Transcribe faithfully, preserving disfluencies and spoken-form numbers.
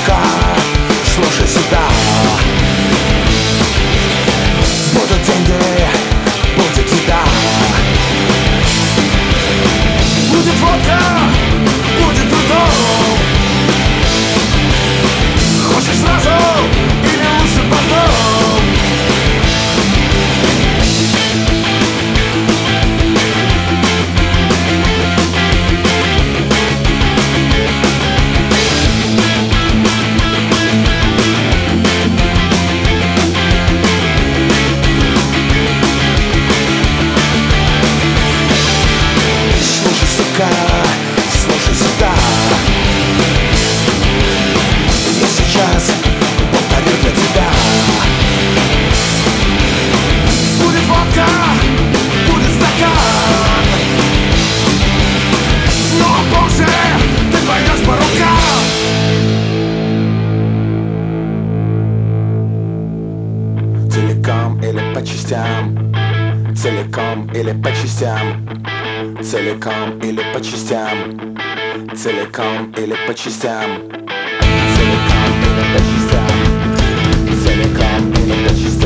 сука, слушай сюда. Будут деньги, будет еда, будет водка, будет трудом. Хочешь сразу или лучше потом? Слушай сюда, я сейчас повторю для тебя. Будет водка, будет стакан, но позже ты пойдешь по рукам. Целиком или по частям, целиком или по частям, целиком или по частям, целиком или по частям, целиком или по частям, целиком или по частям.